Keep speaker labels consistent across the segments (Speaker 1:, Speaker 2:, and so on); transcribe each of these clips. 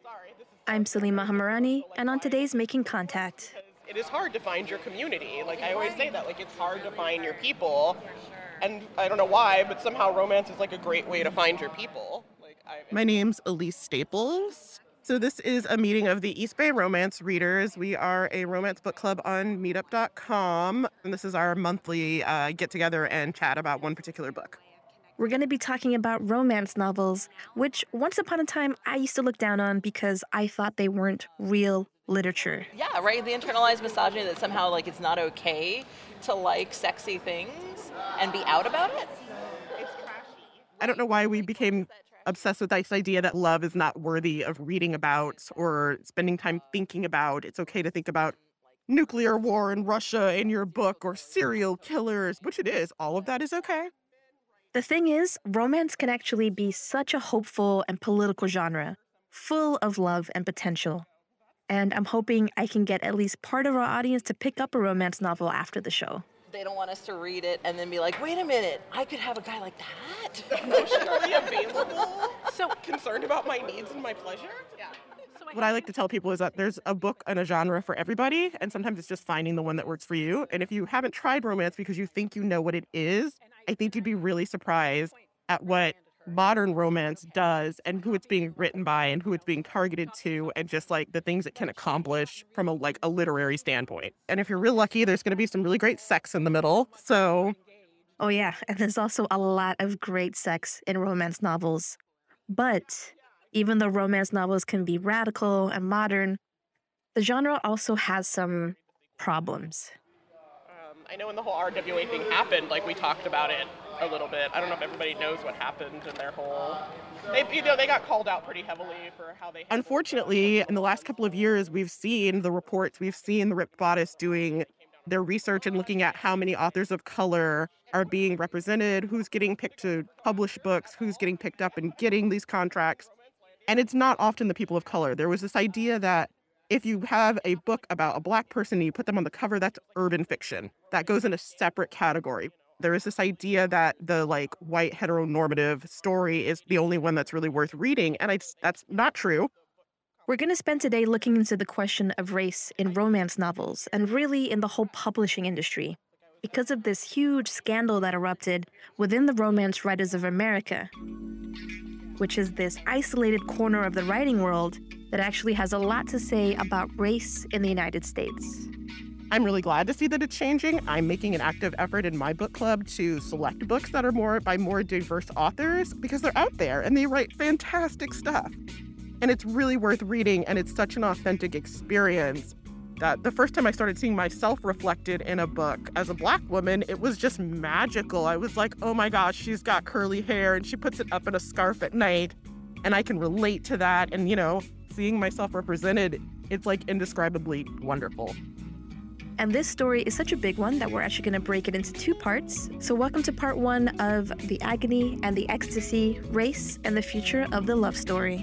Speaker 1: I'm Salima Hamarani, and on today's Making Contact.
Speaker 2: It is hard to find your community. Like I always say that, like it's hard to find your people, and I don't know why, but somehow romance is like a great way to find your people.
Speaker 3: My name's Elise Staples. So this is a meeting of the East Bay Romance Readers. We are a romance book club on meetup.com, and this is our monthly get-together and chat about one particular book.
Speaker 1: We're going to be talking about romance novels, which once upon a time I used to look down on because I thought they weren't real literature.
Speaker 4: Yeah, right? The internalized misogyny that somehow like it's not okay to like sexy things and be out about it.
Speaker 3: I don't know why we became obsessed with this idea that love is not worthy of reading about or spending time thinking about. It's okay to think about nuclear war in Russia in your book or serial killers, which it is. All of that is okay.
Speaker 1: The thing is, romance can actually be such a hopeful and political genre, full of love and potential. And I'm hoping I can get at least part of our audience to pick up a romance novel after the show.
Speaker 4: They don't want us to read it and then be like, wait a minute, I could have a guy like that.
Speaker 2: Emotionally available, so concerned about my needs and my pleasure. Yeah.
Speaker 3: What I like to tell people is that there's a book and a genre for everybody, and sometimes it's just finding the one that works for you. And if you haven't tried romance because you think you know what it is, I think you'd be really surprised at what modern romance does and who it's being written by and who it's being targeted to and just like the things it can accomplish from a literary standpoint. And if you're real lucky, there's going to be some really great sex in the middle. So,
Speaker 1: oh yeah, and there's also a lot of great sex in romance novels. But even though romance novels can be radical and modern, the genre also has some problems.
Speaker 2: I know when the whole RWA thing happened, like we talked about it a little bit. I don't know if everybody knows what happened in their whole. They got called out pretty heavily for how they.
Speaker 3: Unfortunately, in the last couple of years, we've seen the reports. We've seen the Ripped Bodice doing their research and looking at how many authors of color are being represented, who's getting picked to publish books, who's getting picked up and getting these contracts. And it's not often the people of color. There was this idea that if you have a book about a Black person and you put them on the cover, that's urban fiction. That goes in a separate category. There is this idea that the white heteronormative story is the only one that's really worth reading. And that's not true.
Speaker 1: We're going to spend today looking into the question of race in romance novels and really in the whole publishing industry because of this huge scandal that erupted within the Romance Writers of America, which is this isolated corner of the writing world that actually has a lot to say about race in the United States.
Speaker 3: I'm really glad to see that it's changing. I'm making an active effort in my book club to select books that are by more diverse authors because they're out there and they write fantastic stuff. And it's really worth reading, and it's such an authentic experience that the first time I started seeing myself reflected in a book as a Black woman, it was just magical. I was like, oh my gosh, she's got curly hair and she puts it up in a scarf at night. And I can relate to that. And, seeing myself represented, it's indescribably wonderful.
Speaker 1: And this story is such a big one that we're actually going to break it into two parts. So welcome to part one of The Agony and the Ecstasy, Race and the Future of the Love Story.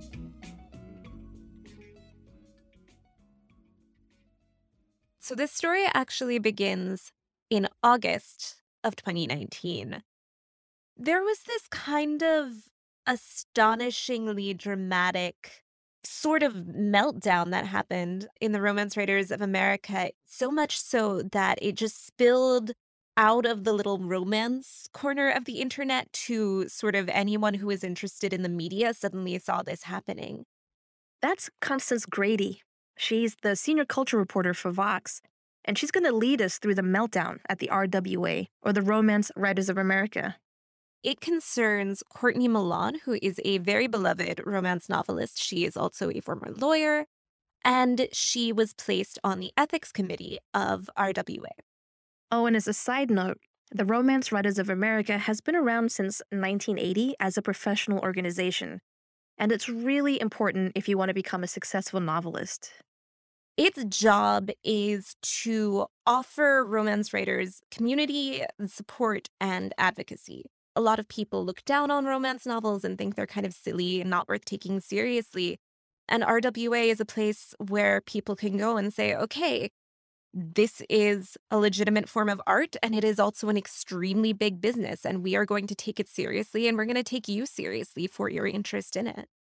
Speaker 5: So this story actually begins in August of 2019. There was this kind of astonishingly dramatic sort of meltdown that happened in the Romance Writers of America, so much so that it just spilled out of the little romance corner of the internet to sort of anyone who was interested in the media suddenly saw this happening.
Speaker 1: That's Constance Grady. She's the senior culture reporter for Vox, and she's going to lead us through the meltdown at the RWA, or the Romance Writers of America.
Speaker 5: It concerns Courtney Milan, who is a very beloved romance novelist. She is also a former lawyer, and she was placed on the ethics committee of RWA.
Speaker 1: Oh, and as a side note, the Romance Writers of America has been around since 1980 as a professional organization, and it's really important if you want to become a successful novelist.
Speaker 5: Its job is to offer romance writers community, support, and advocacy. A lot of people look down on romance novels and think they're kind of silly and not worth taking seriously. And RWA is a place where people can go and say, okay, this is a legitimate form of art, and it is also an extremely big business, and we are going to take it seriously, and we're going to take you seriously for your interest in it.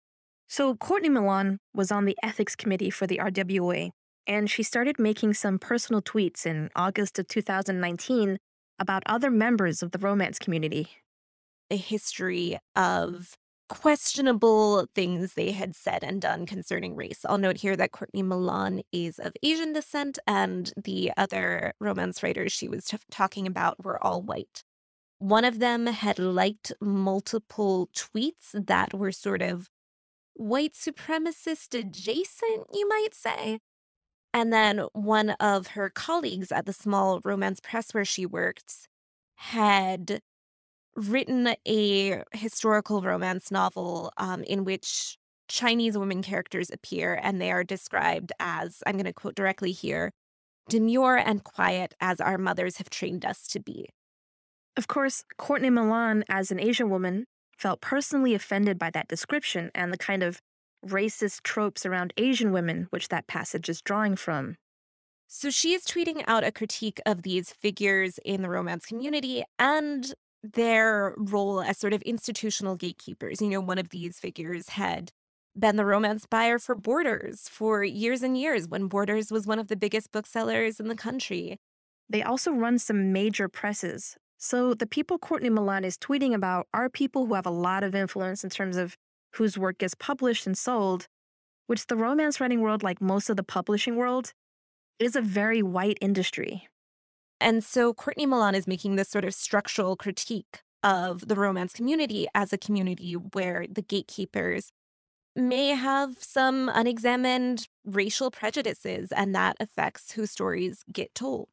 Speaker 1: So Courtney Milan was on the ethics committee for the RWA, and she started making some personal tweets in August of 2019 about other members of the romance community.
Speaker 5: A history of questionable things they had said and done concerning race. I'll note here that Courtney Milan is of Asian descent, and the other romance writers she was talking about were all white. One of them had liked multiple tweets that were sort of white supremacist adjacent, you might say. And then one of her colleagues at the small romance press where she worked had written a historical romance novel in which Chinese women characters appear, and they are described as, I'm going to quote directly here, demure and quiet as our mothers have trained us to be.
Speaker 1: Of course, Courtney Milan, as an Asian woman, felt personally offended by that description and the kind of racist tropes around Asian women which that passage is drawing from.
Speaker 5: So she is tweeting out a critique of these figures in the romance community and their role as sort of institutional gatekeepers. You know, one of these figures had been the romance buyer for Borders for years and years when Borders was one of the biggest booksellers in the country.
Speaker 1: They also run some major presses. So the people Courtney Milan is tweeting about are people who have a lot of influence in terms of whose work gets published and sold, which the romance writing world, like most of the publishing world, is a very white industry.
Speaker 5: And so Courtney Milan is making this sort of structural critique of the romance community as a community where the gatekeepers may have some unexamined racial prejudices, and that affects whose stories get told.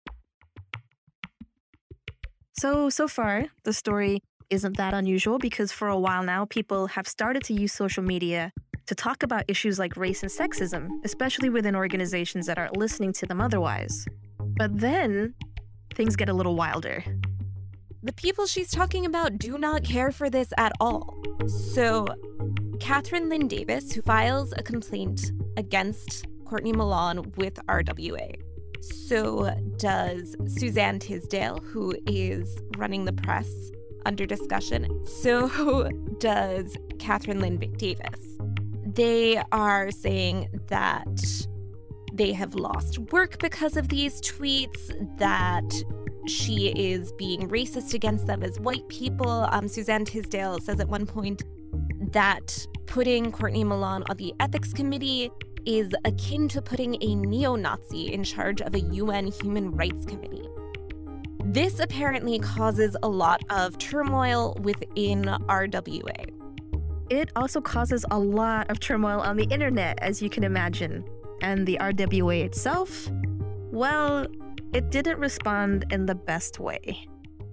Speaker 1: So far, the story isn't that unusual because for a while now, people have started to use social media to talk about issues like race and sexism, especially within organizations that aren't listening to them otherwise. But then, things get a little wilder.
Speaker 5: The people she's talking about do not care for this at all. So, Catherine Lynn Davis, who files a complaint against Courtney Milan with RWA. So does Suzanne Tisdale, who is running the press under discussion. So does Catherine Lynn Davis. They are saying that they have lost work because of these tweets, that she is being racist against them as white people. Suzanne Tisdale says at one point that putting Courtney Milan on the ethics committee is akin to putting a neo-Nazi in charge of a UN Human Rights Committee. This apparently causes a lot of turmoil within RWA.
Speaker 1: It also causes a lot of turmoil on the internet, as you can imagine. And the RWA itself, well, it didn't respond in the best way.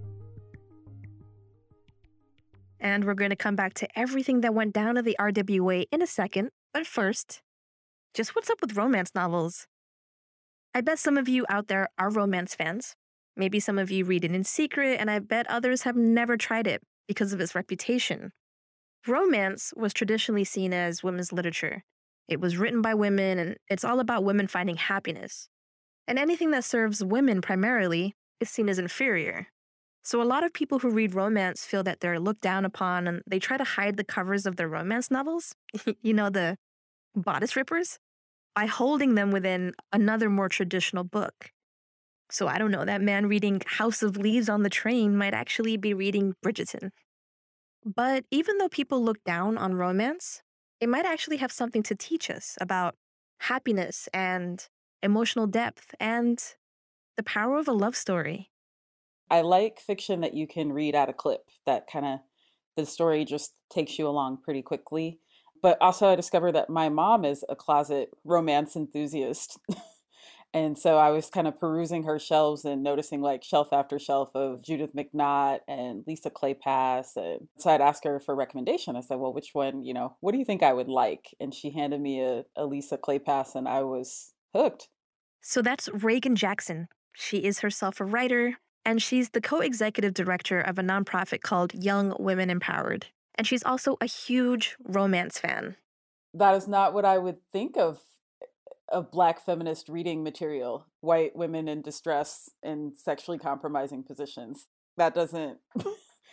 Speaker 1: And we're going to come back to everything that went down at the RWA in a second. But first, just what's up with romance novels? I bet some of you out there are romance fans. Maybe some of you read it in secret, and I bet others have never tried it because of its reputation. Romance was traditionally seen as women's literature. It was written by women, and it's all about women finding happiness. And anything that serves women primarily is seen as inferior. So a lot of people who read romance feel that they're looked down upon, and they try to hide the covers of their romance novels, you know, the bodice rippers, by holding them within another more traditional book. So I don't know, that man reading House of Leaves on the train might actually be reading Bridgerton. But even though people look down on romance, it might actually have something to teach us about happiness and emotional depth and the power of a love story.
Speaker 6: I like fiction that you can read at a clip, that kind of, the story just takes you along pretty quickly. But also I discovered that my mom is a closet romance enthusiast. And so I was kind of perusing her shelves and noticing like shelf after shelf of Judith McNaught and Lisa Kleypas. And so I'd ask her for a recommendation. I said, well, which one, what do you think I would like? And she handed me a Lisa Kleypas, and I was hooked.
Speaker 1: So that's Reagan Jackson. She is herself a writer, and she's the co-executive director of a nonprofit called Young Women Empowered. And she's also a huge romance fan.
Speaker 6: That is not what I would think of Black feminist reading material. White women in distress in sexually compromising positions. That doesn't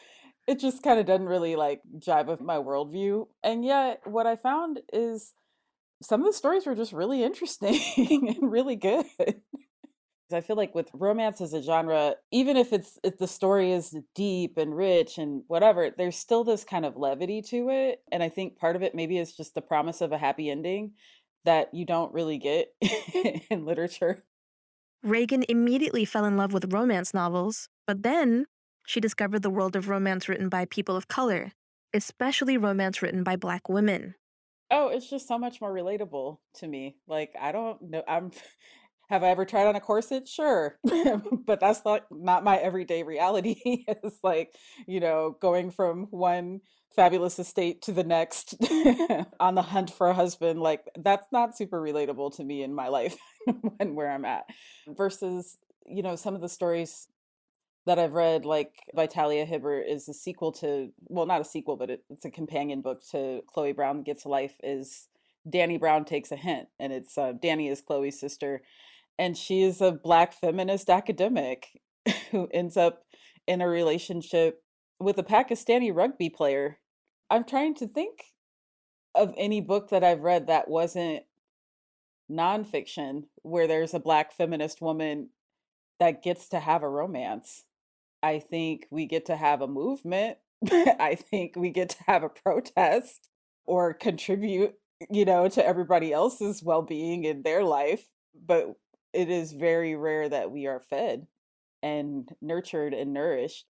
Speaker 6: It just kind of doesn't really like jive with my worldview. And yet, what I found is some of the stories were just really interesting and really good. I feel like with romance as a genre, even if the story is deep and rich and whatever, there's still this kind of levity to it. And I think part of it maybe is just the promise of a happy ending that you don't really get in literature.
Speaker 1: Reagan immediately fell in love with romance novels, but then she discovered the world of romance written by people of color, especially romance written by Black women.
Speaker 6: Oh, it's just so much more relatable to me. Like, I don't know. Have I ever tried on a corset? Sure. But that's not my everyday reality. It's like, going from one fabulous estate to the next on the hunt for a husband. Like, that's not super relatable to me in my life and where I'm at. Versus, some of the stories that I've read, like Vitalia Hibbert is a sequel to, well, not a sequel, but it's a companion book to Chloe Brown Gets a Life, is Dani Brown Takes a Hint. And it's Dani is Chloe's sister. And she is a Black feminist academic who ends up in a relationship with a Pakistani rugby player. I'm trying to think of any book that I've read that wasn't nonfiction where there's a Black feminist woman that gets to have a romance. I think we get to have a movement. I think we get to have a protest or contribute, to everybody else's well-being in their life. But it is very rare that we are fed and nurtured and nourished.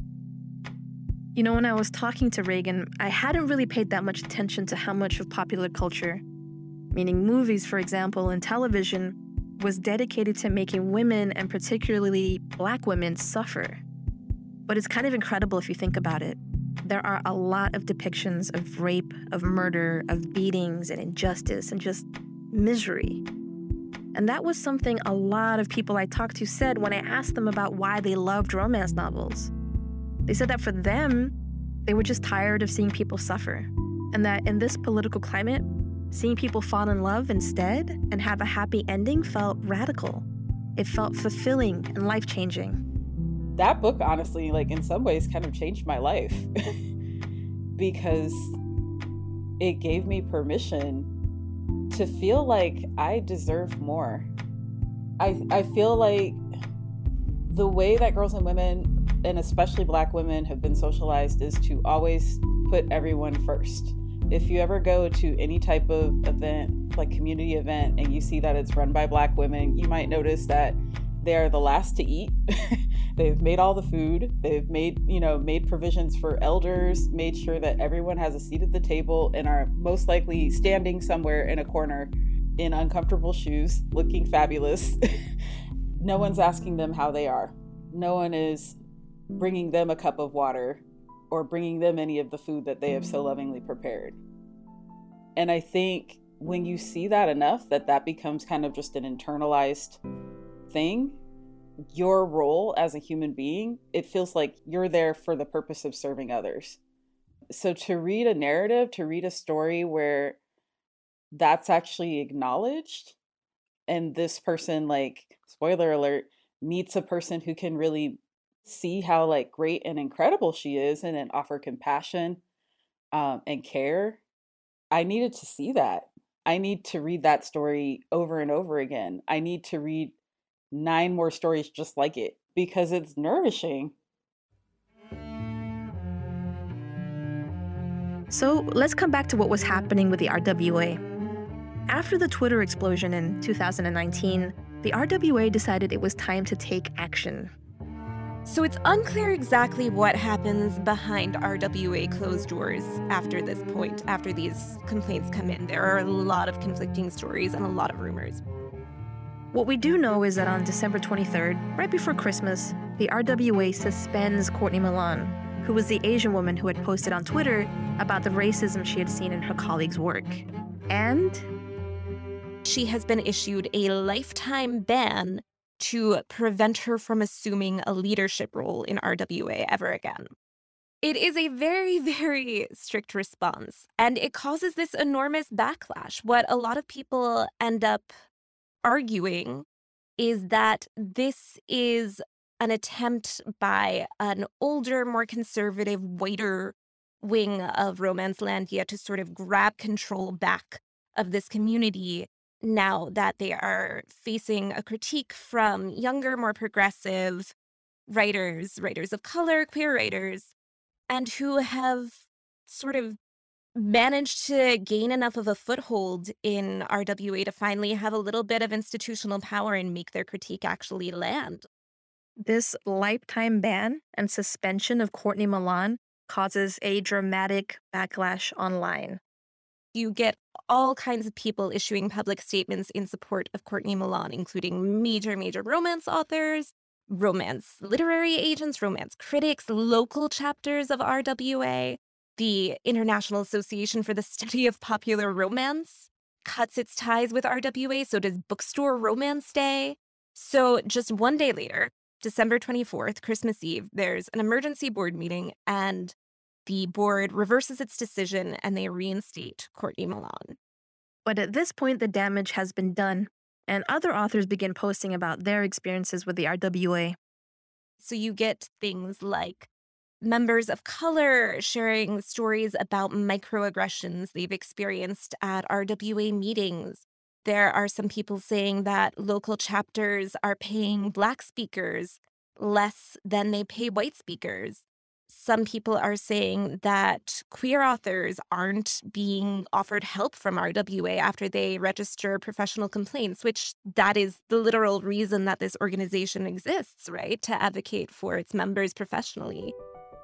Speaker 1: When I was talking to Reagan, I hadn't really paid that much attention to how much of popular culture, meaning movies, for example, and television, was dedicated to making women, and particularly Black women, suffer. But it's kind of incredible if you think about it. There are a lot of depictions of rape, of murder, of beatings and injustice and just misery. And that was something a lot of people I talked to said when I asked them about why they loved romance novels. They said that for them, they were just tired of seeing people suffer. And that in this political climate, seeing people fall in love instead and have a happy ending felt radical. It felt fulfilling and life-changing.
Speaker 6: That book, honestly, like in some ways kind of changed my life because it gave me permission to feel like I deserve more. I feel like the way that girls and women, and especially Black women, have been socialized is to always put everyone first. If you ever go to any type of event, like community event, and you see that it's run by Black women, you might notice that they're the last to eat. They've made all the food. They've made provisions for elders, made sure that everyone has a seat at the table, and are most likely standing somewhere in a corner in uncomfortable shoes, looking fabulous. No one's asking them how they are. No one is bringing them a cup of water or bringing them any of the food that they have so lovingly prepared. And I think when you see that enough, that becomes kind of just an internalized thing, your role as a human being, it feels like you're there for the purpose of serving others. So to read a narrative, to read a story where that's actually acknowledged, and this person, like, spoiler alert, meets a person who can really see how like great and incredible she is and then offer compassion and care. I needed to see that. I need to read that story over and over again. I need to read 9 more stories just like it because it's nourishing.
Speaker 1: So let's come back to what was happening with the RWA. After the Twitter explosion in 2019, the RWA decided it was time to take action.
Speaker 5: So it's unclear exactly what happens behind RWA closed doors after this point, after these complaints come in. There are a lot of conflicting stories and a lot of rumors.
Speaker 1: What we do know is that on December 23rd, right before Christmas, the RWA suspends Courtney Milan, who was the Asian woman who had posted on Twitter about the racism she had seen in her colleagues' work. And
Speaker 5: she has been issued a lifetime ban to prevent her from assuming a leadership role in RWA ever again. It is a very, very strict response, and it causes this enormous backlash. What a lot of people end up arguing is that this is an attempt by an older, more conservative, whiter wing of Romancelandia to sort of grab control back of this community now that they are facing a critique from younger, more progressive writers of color, queer writers, and who have sort of managed to gain enough of a foothold in RWA to finally have a little bit of institutional power and make their critique actually land.
Speaker 1: This lifetime ban and suspension of Courtney Milan causes a dramatic backlash online.
Speaker 5: You get all kinds of people issuing public statements in support of Courtney Milan, including major romance authors, romance literary agents, romance critics, local chapters of RWA. The International Association for the Study of Popular Romance cuts its ties with RWA, so does Bookstore Romance Day. So just one day later, December 24th, Christmas Eve, there's an emergency board meeting, and the board reverses its decision and they reinstate Courtney Milan.
Speaker 1: But at this point, the damage has been done, and other authors begin posting about their experiences with the RWA.
Speaker 5: So you get things like members of color sharing stories about microaggressions they've experienced at RWA meetings. There are some people saying that local chapters are paying Black speakers less than they pay white speakers. Some people are saying that queer authors aren't being offered help from RWA after they register professional complaints, which that is the literal reason that this organization exists, right? To advocate for its members professionally.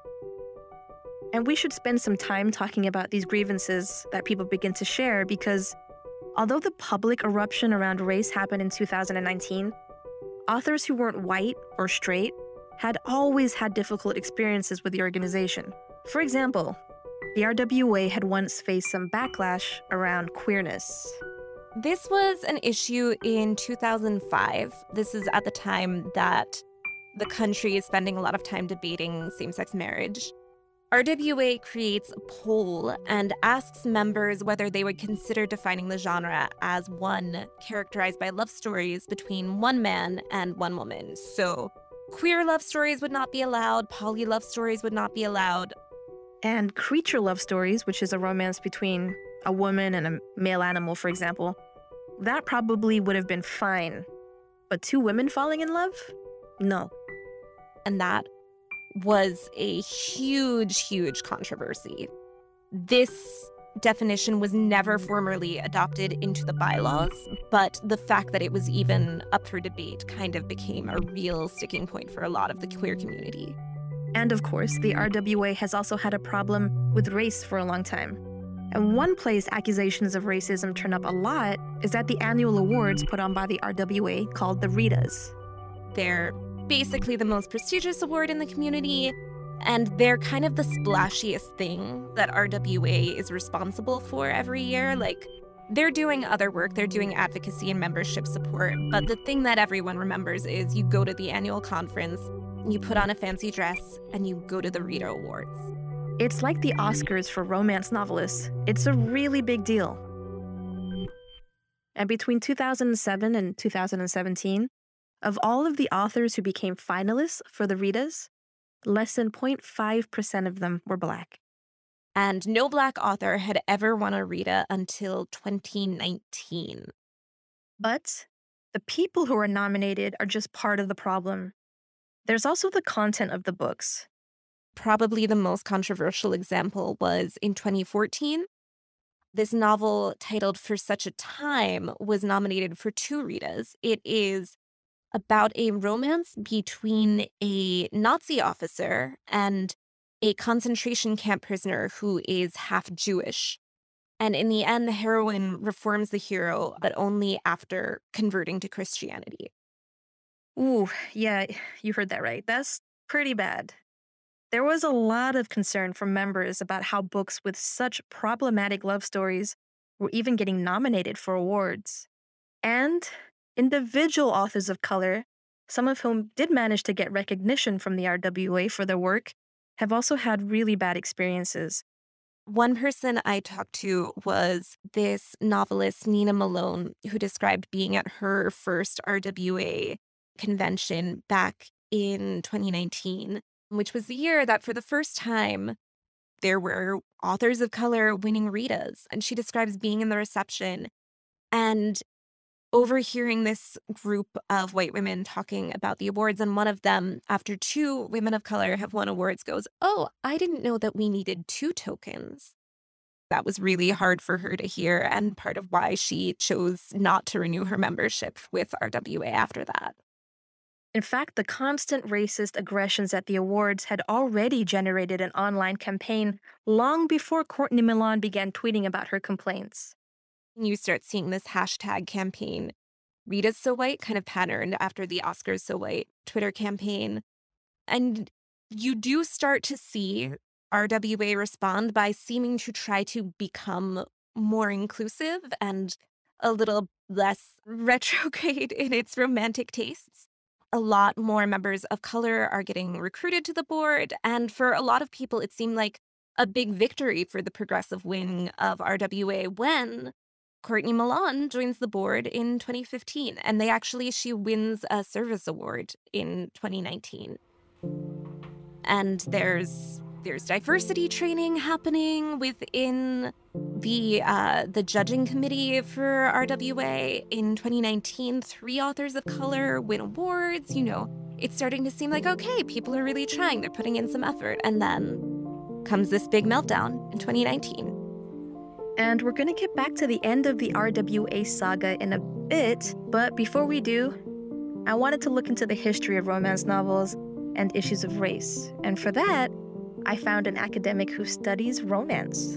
Speaker 1: And we should spend some time talking about these grievances that people begin to share because although the public eruption around race happened in 2019, authors who weren't white or straight had always had difficult experiences with the organization. For example, the RWA had once faced some backlash around queerness.
Speaker 5: This was an issue in 2005. This is at the time that the country is spending a lot of time debating same-sex marriage. RWA creates a poll and asks members whether they would consider defining the genre as one characterized by love stories between one man and one woman. So queer love stories would not be allowed, poly love stories would not be allowed.
Speaker 1: And creature love stories, which is a romance between a woman and a male animal, for example, that probably would have been fine. But two women falling in love? No.
Speaker 5: And that was a huge controversy. This definition was never formally adopted into the bylaws, but the fact that it was even up for debate kind of became a real sticking point for a lot of the queer community.
Speaker 1: And of course, the RWA has also had a problem with race for a long time. And one place accusations of racism turn up a lot is at the annual awards put on by the RWA called the Ritas.
Speaker 5: They're basically the most prestigious award in the community, and they're kind of the splashiest thing that RWA is responsible for every year. Like, they're doing other work, they're doing advocacy and membership support, but the thing that everyone remembers is you go to the annual conference, you put on a fancy dress, and you go to the Rita Awards.
Speaker 1: It's like the Oscars for romance novelists. It's a really big deal. And between 2007 and 2017, of all of the authors who became finalists for the Ritas, less than 0.5% of them were Black.
Speaker 5: And no Black author had ever won a Rita until 2019.
Speaker 1: But the people who are nominated are just part of the problem. There's also the content of the books.
Speaker 5: Probably the most controversial example was in 2014. This novel titled For Such a Time was nominated for 2 Ritas. It is about a romance between a Nazi officer and a concentration camp prisoner who is half Jewish. And in the end, the heroine reforms the hero, but only after converting to Christianity.
Speaker 1: Ooh, yeah, you heard that right. That's pretty bad. There was a lot of concern from members about how books with such problematic love stories were even getting nominated for awards. And individual authors of color, some of whom did manage to get recognition from the RWA for their work, have also had really bad experiences.
Speaker 5: One person I talked to was this novelist, Nina Malone, who described being at her first RWA convention back in 2019, which was the year that for the first time there were authors of color winning Ritas. And she describes being in the reception and overhearing this group of white women talking about the awards. And one of them, after two women of color have won awards, goes, "Oh, I didn't know that we needed two tokens." That was really hard for her to hear, and part of why she chose not to renew her membership with RWA after that.
Speaker 1: In fact, the constant racist aggressions at the awards had already generated an online campaign long before Courtney Milan began tweeting about her complaints.
Speaker 5: You start seeing this hashtag campaign, Rita's So White, kind of patterned after the Oscars So White Twitter campaign. And you do start to see RWA respond by seeming to try to become more inclusive and a little less retrograde in its romantic tastes. A lot more members of color are getting recruited to the board. And for a lot of people, it seemed like a big victory for the progressive wing of RWA when Courtney Milan joins the board in 2015. And she wins a service award in 2019. And there's diversity training happening within the judging committee for RWA. In 2019, 3 authors of color win awards. It's starting to seem like, okay, people are really trying. They're putting in some effort. And then comes this big meltdown in 2019.
Speaker 1: And we're going to get back to the end of the RWA saga in a bit, but before we do, I wanted to look into the history of romance novels and issues of race. And for that, I found an academic who studies romance.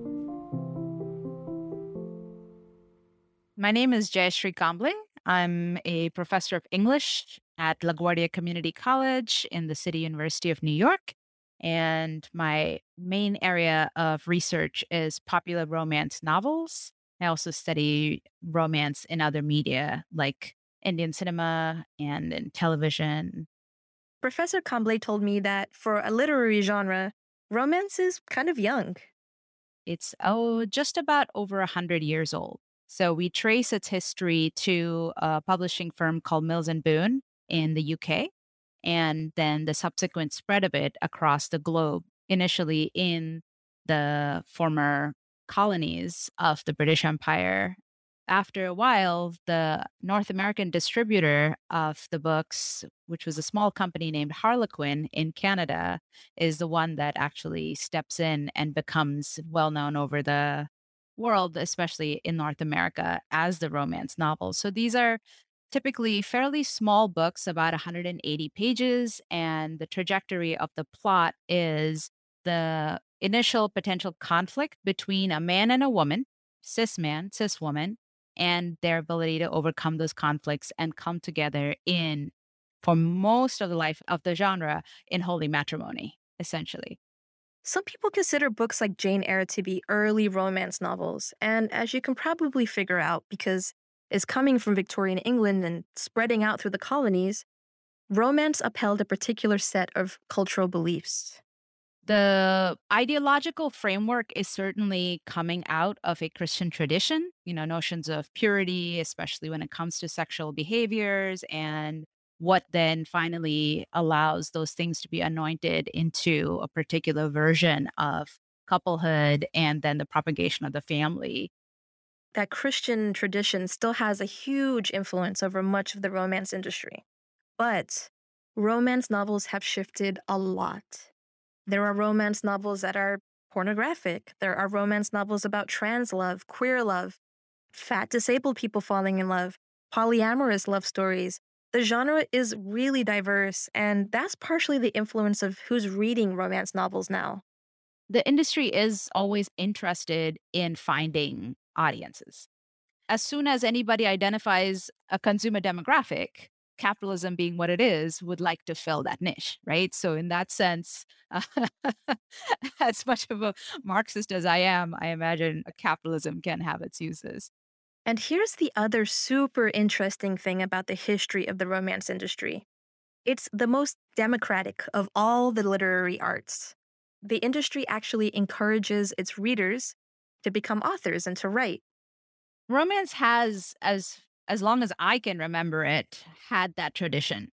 Speaker 7: My name is Jayashree Kamble. I'm a professor of English at LaGuardia Community College in the City University of New York. And my main area of research is popular romance novels. I also study romance in other media like Indian cinema and in television.
Speaker 1: Professor Kamble told me that for a literary genre, romance is kind of young.
Speaker 7: It's just about over 100 years old. So we trace its history to a publishing firm called Mills and Boon in the UK, and then the subsequent spread of it across the globe, initially in the former colonies of the British Empire. After a while, the North American distributor of the books, which was a small company named Harlequin in Canada, is the one that actually steps in and becomes well known over the world, especially in North America, as the romance novel. So these are typically fairly small books, about 180 pages, and the trajectory of the plot is the initial potential conflict between a man and a woman, cis man, cis woman, and their ability to overcome those conflicts and come together for most of the life of the genre, in holy matrimony, essentially.
Speaker 1: Some people consider books like Jane Eyre to be early romance novels, and as you can probably figure out, because it's coming from Victorian England and spreading out through the colonies, romance upheld a particular set of cultural beliefs.
Speaker 7: The ideological framework is certainly coming out of a Christian tradition, notions of purity, especially when it comes to sexual behaviors, and what then finally allows those things to be anointed into a particular version of couplehood and then the propagation of the family.
Speaker 1: That Christian tradition still has a huge influence over much of the romance industry. But romance novels have shifted a lot. There are romance novels that are pornographic. There are romance novels about trans love, queer love, fat disabled people falling in love, polyamorous love stories. The genre is really diverse, and that's partially the influence of who's reading romance novels now.
Speaker 7: The industry is always interested in finding audiences. As soon as anybody identifies a consumer demographic, capitalism being what it is, would like to fill that niche, right? So in that sense, as much of a Marxist as I am, I imagine capitalism can have its uses.
Speaker 1: And here's the other super interesting thing about the history of the romance industry. It's the most democratic of all the literary arts. The industry actually encourages its readers to become authors and to write.
Speaker 7: Romance has, as long as I can remember it, had that tradition.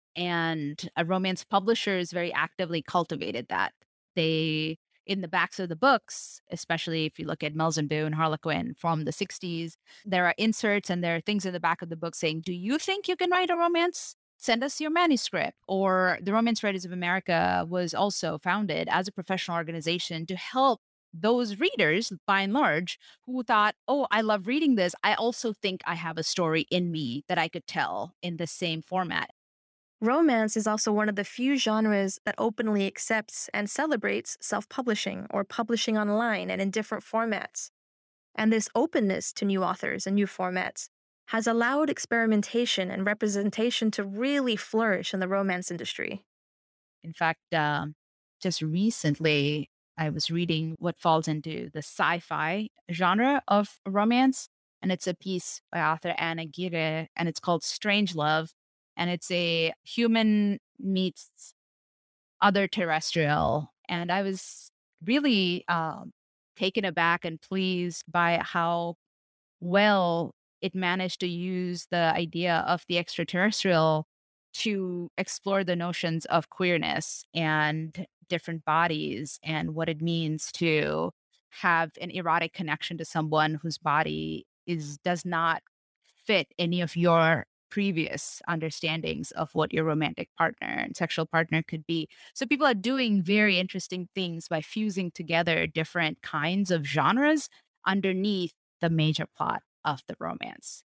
Speaker 7: And romance publishers very actively cultivated that. They, in the backs of the books, especially if you look at Mills and Boon, Harlequin from the 60s, there are inserts and there are things in the back of the book saying, do you think you can write a romance? Send us your manuscript. Or the Romance Writers of America was also founded as a professional organization to help those readers, by and large, who thought, oh, I love reading this. I also think I have a story in me that I could tell in the same format.
Speaker 1: Romance is also one of the few genres that openly accepts and celebrates self-publishing or publishing online and in different formats. And this openness to new authors and new formats has allowed experimentation and representation to really flourish in the romance industry.
Speaker 7: In fact, just recently, I was reading what falls into the sci-fi genre of romance, and it's a piece by author Anna Gire, and it's called Strangelove, and it's a human meets other terrestrial. And I was really taken aback and pleased by how well it managed to use the idea of the extraterrestrial to explore the notions of queerness and different bodies and what it means to have an erotic connection to someone whose body does not fit any of your previous understandings of what your romantic partner and sexual partner could be. So people are doing very interesting things by fusing together different kinds of genres underneath the major plot of the romance.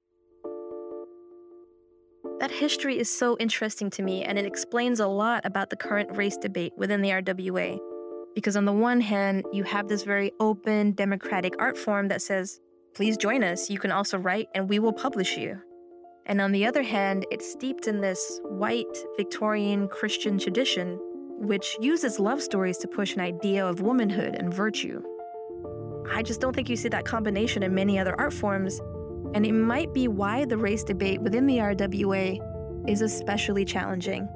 Speaker 1: That history is so interesting to me, and it explains a lot about the current race debate within the RWA. Because on the one hand, you have this very open, democratic art form that says, please join us, you can also write and we will publish you. And on the other hand, it's steeped in this white, Victorian Christian tradition, which uses love stories to push an idea of womanhood and virtue. I just don't think you see that combination in many other art forms, and it might be why the race debate within the RWA is especially challenging.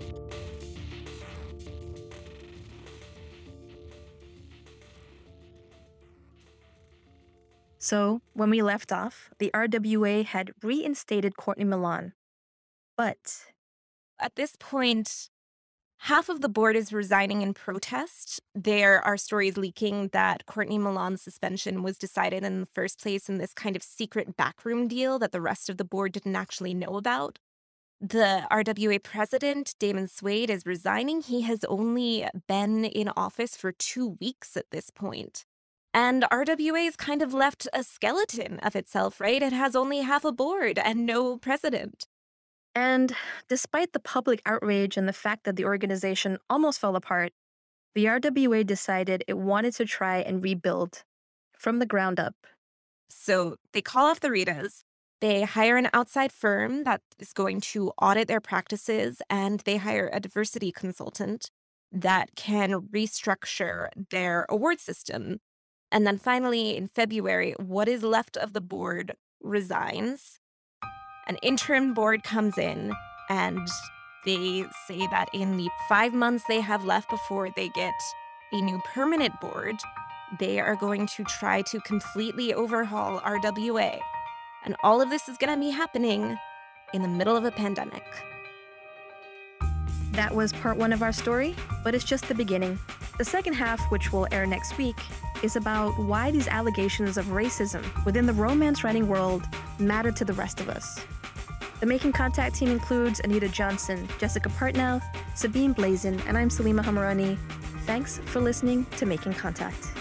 Speaker 1: So, when we left off, the RWA had reinstated Courtney Milan. But
Speaker 5: at this point, half of the board is resigning in protest. There are stories leaking that Courtney Milan's suspension was decided in the first place in this kind of secret backroom deal that the rest of the board didn't actually know about. The RWA president, Damon Swade, is resigning. He has only been in office for 2 weeks at this point. And RWA has kind of left a skeleton of itself, right? It has only half a board and no president.
Speaker 1: And despite the public outrage and the fact that the organization almost fell apart, the RWA decided it wanted to try and rebuild from the ground up.
Speaker 5: So they call off the Ritas, they hire an outside firm that is going to audit their practices, and they hire a diversity consultant that can restructure their award system. And then finally, in February, what is left of the board resigns. An interim board comes in, and they say that in the 5 months they have left before they get a new permanent board, they are going to try to completely overhaul RWA. And all of this is going to be happening in the middle of a pandemic.
Speaker 1: That was part 1 of our story, but it's just the beginning. The second half, which will air next week, is about why these allegations of racism within the romance writing world matter to the rest of us. The Making Contact team includes Anita Johnson, Jessica Partnow, Sabine Blazin, and I'm Salima Hamarani. Thanks for listening to Making Contact.